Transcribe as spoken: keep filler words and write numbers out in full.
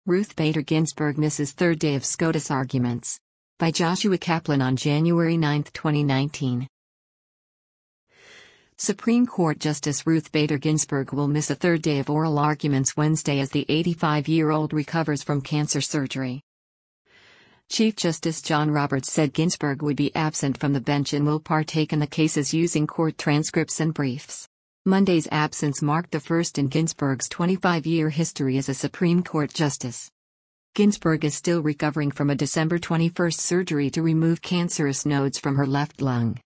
Ruth Bader Ginsburg misses third day of SCOTUS arguments. By Joshua Kaplan on January ninth, twenty nineteen. Supreme Court Justice Ruth Bader Ginsburg will miss a third day of oral arguments Wednesday as the eighty-five-year-old recovers from cancer surgery. Chief Justice John Roberts said Ginsburg would be absent from the bench and will partake in the cases using court transcripts and briefs. Monday's absence marked the first in Ginsburg's twenty-five-year history as a Supreme Court justice. Ginsburg is still recovering from a December twenty-first surgery to remove cancerous nodes from her left lung.